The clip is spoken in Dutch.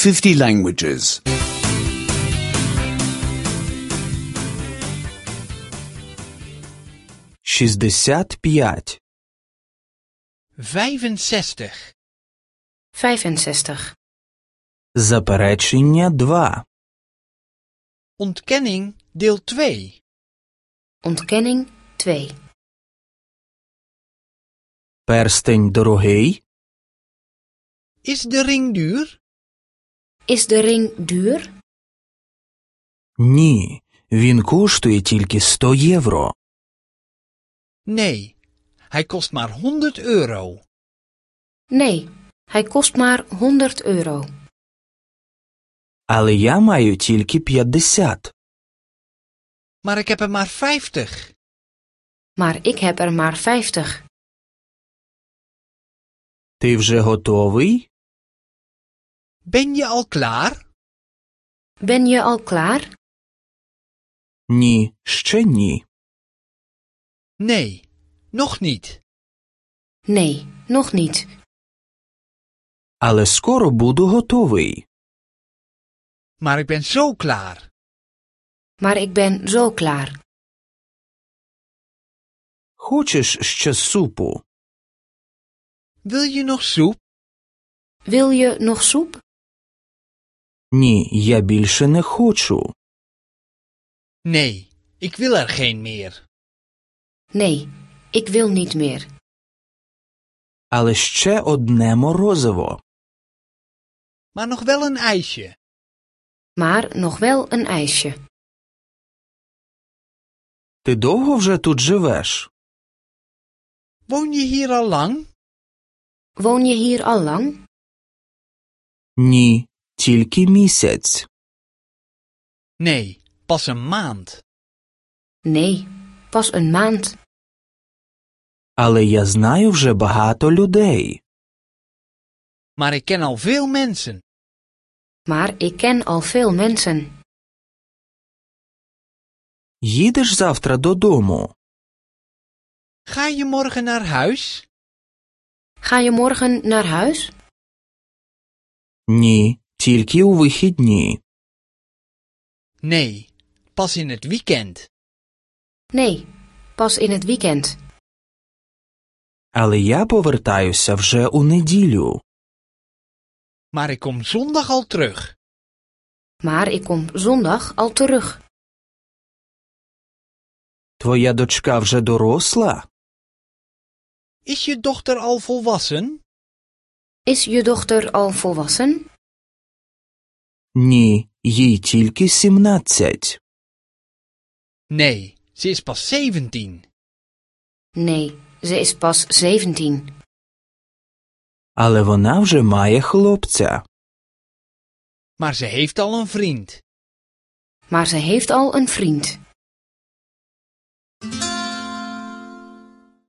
50 languages. 65. 65. 65. Заперечення 2. Ontkenning deel 2. Ontkenning 2. Перстень дорогий? Is de ring duur? Is de ring duur? Ні, він коштує тільки 100 євро. Nee, hij kost maar 100 euro. Nee, hij kost maar 100 euro. Але я маю тільки 50. Maar ik heb er maar 50. Maar ik heb er maar 50. Ти вже готовий? Ben je al klaar? Ben je al klaar? Ні, ще ні. Nee, nog niet. Nee, nog niet. Але скоро буду готовий. Maar ik ben zo klaar. Maar ik ben zo klaar. Хочеш ще супу? Wil je nog soep? Wil je nog soep? Ні, я більше не хочу. Nee, ik wil er geen meer. Nee, ik wil niet meer. Але ще одне морозиво. Maar nog wel een ijsje. Maar nog wel een ijsje. Ти довго вже тут живеш? Woon je hier al lang? Woon je hier al lang? Ні, тільки місяць. Nee, pas een maand. Nee, pas een maand. Але я знаю вже багато людей. Maar ik ken al veel mensen. Maar ik ken al veel mensen. Їдеш завтра додому? Ga je morgen naar huis? Ga je morgen naar huis? Ні, тільки у вихідні. Nee, pas in het weekend. Nee, pas in het weekend. Але я повертаюся вже у неділю. Maar ik kom zondag al terug. Maar ik kom zondag al terug. Твоя дочка вже доросла? Is je dochter al volwassen? Is je dochter al volwassen? Ні, їй тільки 17. Nee, ze is pas 17. Nee, ze is pas 17. Але вона вже має хлопця. Maar ze heeft al een vriend. Maar ze heeft al een vriend.